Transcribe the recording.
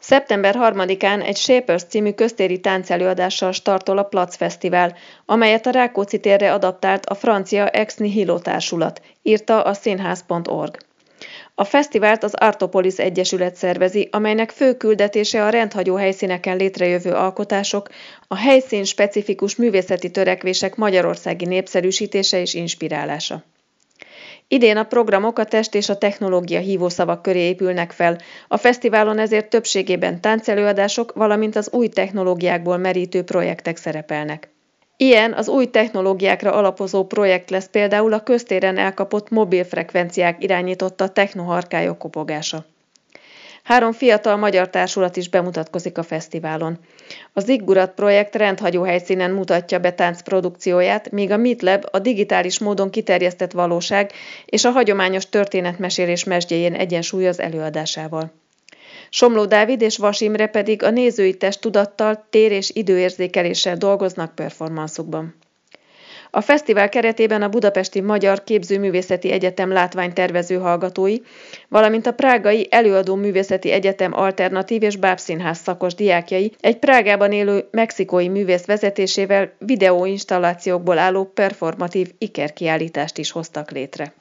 Szeptember 3-án egy Shapers című köztéri táncelőadással startol a Plac Fesztivál, amelyet a Rákóczi térre adaptált a francia Ex Nihilo társulat, írta a színház.org. A fesztivált az Artopolis Egyesület szervezi, amelynek fő küldetése a rendhagyó helyszíneken létrejövő alkotások, a helyszín specifikus művészeti törekvések magyarországi népszerűsítése és inspirálása. Idén a programok a test és a technológia hívószavak köré épülnek fel, a fesztiválon ezért többségében táncelőadások, valamint az új technológiákból merítő projektek szerepelnek. Ilyen az új technológiákra alapozó projekt lesz például a köztéren elkapott mobil frekvenciák irányította technoharkályok kopogása. 3 fiatal magyar társulat is bemutatkozik a fesztiválon. A Ziggurat projekt rendhagyó helyszínen mutatja be táncprodukcióját, míg a MeetLab a digitális módon kiterjesztett valóság és a hagyományos történetmesélés mesdjéjén egyensúlyoz előadásával. Somló Dávid és Vas Imre pedig a nézői testtudattal, tér- és időérzékeléssel dolgoznak performanszukban. A fesztivál keretében a Budapesti Magyar Képzőművészeti Egyetem látványtervező hallgatói, valamint a prágai Előadó Művészeti Egyetem alternatív és bábszínház szakos diákjai egy Prágában élő mexikói művész vezetésével videóinstallációkból álló performatív ikerkiállítást is hoztak létre.